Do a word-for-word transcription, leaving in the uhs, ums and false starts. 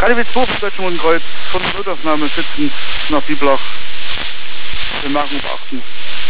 K D W zwei für Deutsche Modenkreuz von der Notaufnahme schützen nach Bieblach. Wir machen beachten.